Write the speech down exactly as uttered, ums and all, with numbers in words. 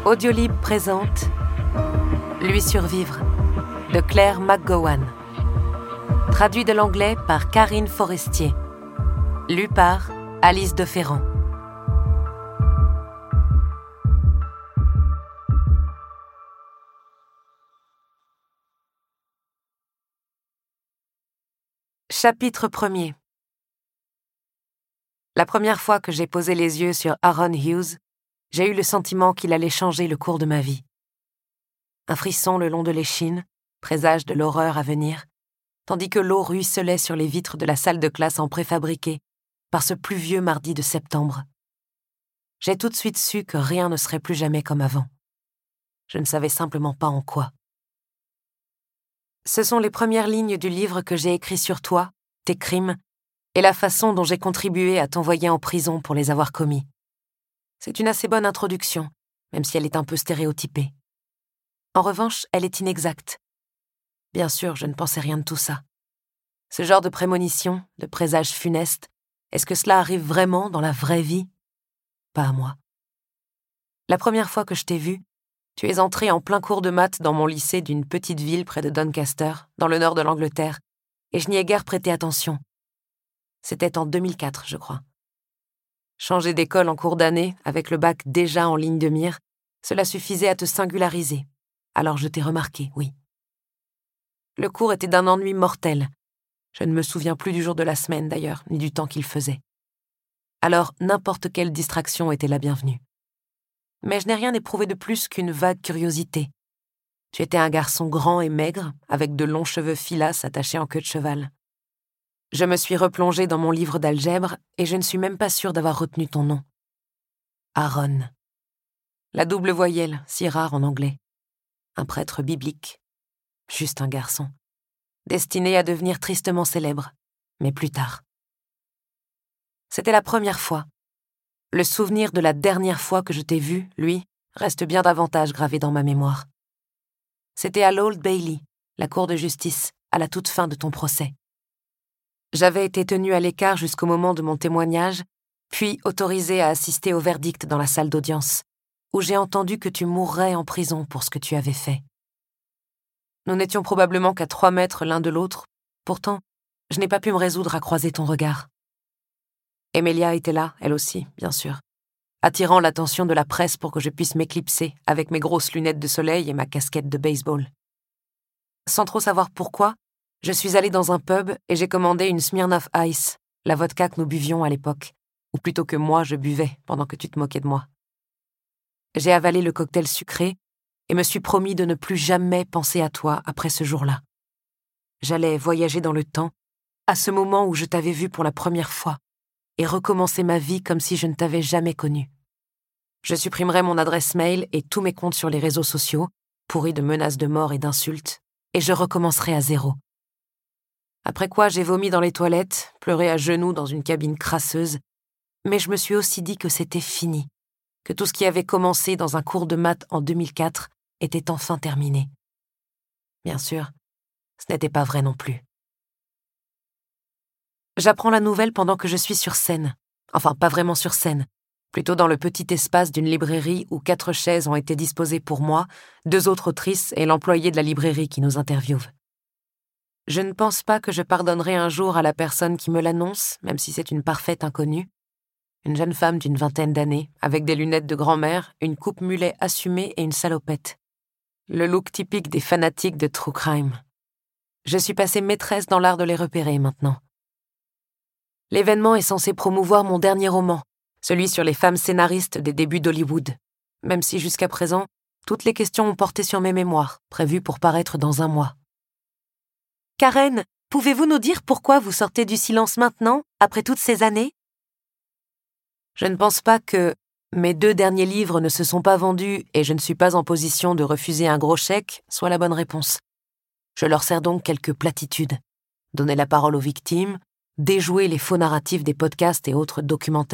Audiolib présente Lui survivre de Claire McGowan. Traduit de l'anglais par Karine Forestier. Lu par Alice de Ferrand. Chapitre premier. La première fois que j'ai posé les yeux sur Aaron Hughes, j'ai eu le sentiment qu'il allait changer le cours de ma vie. Un frisson le long de l'échine, présage de l'horreur à venir, tandis que l'eau ruisselait sur les vitres de la salle de classe en préfabriqué par ce pluvieux mardi de septembre. J'ai tout de suite su que rien ne serait plus jamais comme avant. Je ne savais simplement pas en quoi. Ce sont les premières lignes du livre que j'ai écrit sur toi, tes crimes, et la façon dont j'ai contribué à t'envoyer en prison pour les avoir commis. C'est une assez bonne introduction, même si elle est un peu stéréotypée. En revanche, elle est inexacte. Bien sûr, je ne pensais rien de tout ça. Ce genre de prémonition, de présage funeste, est-ce que cela arrive vraiment dans la vraie vie? Pas à moi. La première fois que je t'ai vu, tu es entré en plein cours de maths dans mon lycée d'une petite ville près de Doncaster, dans le nord de l'Angleterre, et je n'y ai guère prêté attention. C'était en deux mille quatre, je crois. Changer d'école en cours d'année, avec le bac déjà en ligne de mire, cela suffisait à te singulariser. Alors je t'ai remarqué, oui. Le cours était d'un ennui mortel. Je ne me souviens plus du jour de la semaine, d'ailleurs, ni du temps qu'il faisait. Alors n'importe quelle distraction était la bienvenue. Mais je n'ai rien éprouvé de plus qu'une vague curiosité. Tu étais un garçon grand et maigre, avec de longs cheveux filasses attachés en queue de cheval. Je me suis replongée dans mon livre d'algèbre et je ne suis même pas sûre d'avoir retenu ton nom. Aaron. La double voyelle, si rare en anglais. Un prêtre biblique. Juste un garçon. Destiné à devenir tristement célèbre, mais plus tard. C'était la première fois. Le souvenir de la dernière fois que je t'ai vu, lui, reste bien davantage gravé dans ma mémoire. C'était à l'Old Bailey, la cour de justice, à la toute fin de ton procès. J'avais été tenue à l'écart jusqu'au moment de mon témoignage, puis autorisée à assister au verdict dans la salle d'audience, où j'ai entendu que tu mourrais en prison pour ce que tu avais fait. Nous n'étions probablement qu'à trois mètres l'un de l'autre, pourtant, je n'ai pas pu me résoudre à croiser ton regard. Emilia était là, elle aussi, bien sûr, attirant l'attention de la presse pour que je puisse m'éclipser avec mes grosses lunettes de soleil et ma casquette de baseball. Sans trop savoir pourquoi, je suis allée dans un pub et j'ai commandé une Smirnoff Ice, la vodka que nous buvions à l'époque, ou plutôt que moi je buvais pendant que tu te moquais de moi. J'ai avalé le cocktail sucré et me suis promis de ne plus jamais penser à toi après ce jour-là. J'allais voyager dans le temps, à ce moment où je t'avais vu pour la première fois, et recommencer ma vie comme si je ne t'avais jamais connue. Je supprimerai mon adresse mail et tous mes comptes sur les réseaux sociaux, pourris de menaces de mort et d'insultes, et je recommencerai à zéro. Après quoi, j'ai vomi dans les toilettes, pleuré à genoux dans une cabine crasseuse, mais je me suis aussi dit que c'était fini, que tout ce qui avait commencé dans un cours de maths en deux mille quatre était enfin terminé. Bien sûr, ce n'était pas vrai non plus. J'apprends la nouvelle pendant que je suis sur scène. Enfin, pas vraiment sur scène, plutôt dans le petit espace d'une librairie où quatre chaises ont été disposées pour moi, deux autres autrices et l'employé de la librairie qui nous interviewe. Je ne pense pas que je pardonnerai un jour à la personne qui me l'annonce, même si c'est une parfaite inconnue. Une jeune femme d'une vingtaine d'années, avec des lunettes de grand-mère, une coupe mulet assumée et une salopette. Le look typique des fanatiques de true crime. Je suis passée maîtresse dans l'art de les repérer maintenant. L'événement est censé promouvoir mon dernier roman, celui sur les femmes scénaristes des débuts d'Hollywood, même si jusqu'à présent, toutes les questions ont porté sur mes mémoires, prévues pour paraître dans un mois. Karen, pouvez-vous nous dire pourquoi vous sortez du silence maintenant, après toutes ces années? Je ne pense pas que mes deux derniers livres ne se sont pas vendus et je ne suis pas en position de refuser un gros chèque soit la bonne réponse. Je leur sers donc quelques platitudes. Donner la parole aux victimes, déjouer les faux narratifs des podcasts et autres documentaires